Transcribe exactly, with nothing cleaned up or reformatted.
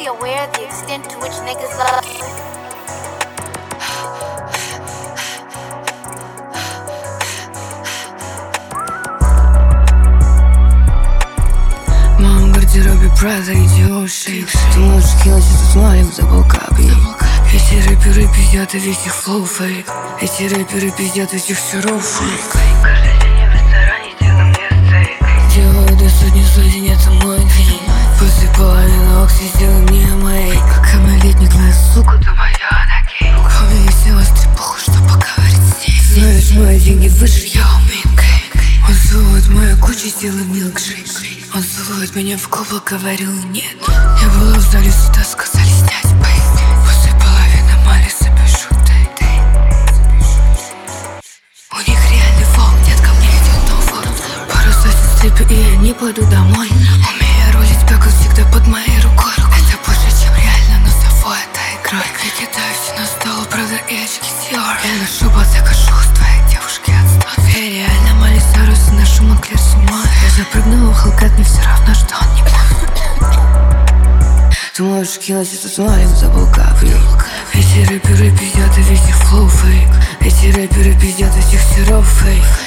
be aware of the extent to which niggas love you. В гардеробе Прада и Диор шейк. Ты можешь делать это с малым, забыл капли. Эти рэперы пиздят, и весь их флоу фейк. Эти рэперы пиздят, весь их сыров фейк. Каждый день в ресторане делаю мне стейк. Делаю до сотни сотен, это мой день. После половины окси сделай мне мейк. Как малолетний класс, сука, ты моя ноги. У меня села стрипуха, что поговорить с ней. Знаешь, мои деньги выше, я умею кейк. Он целует мою кучу, сделай милкшейк. Он целует меня в губы, говорил нет. Я была в зале суда, сказали снять бейс. После половины Малиса пишу тэй. У них реальный волк, нет, ко мне идет новый. Пару сотен стрипы, и я не пойду домой. Умею рулить, бегал всегда под моей рукой. Это больше, чем реально, но собой это игрой. Я кидаю все на стол, правда, и очки Диор. Я ношу ботек, шоу с твоей девушки отстой. Я реально Малиса, Руси, ношу Монклер с ума. Я запрыгнула в Хелкат, мне все равно, что он не понял. Ты можешь килать это с малым, забыл капли. Эти рэперы пиздят, и весь их флоу фейк. Эти рэперы пиздят, весь их сыров фейк.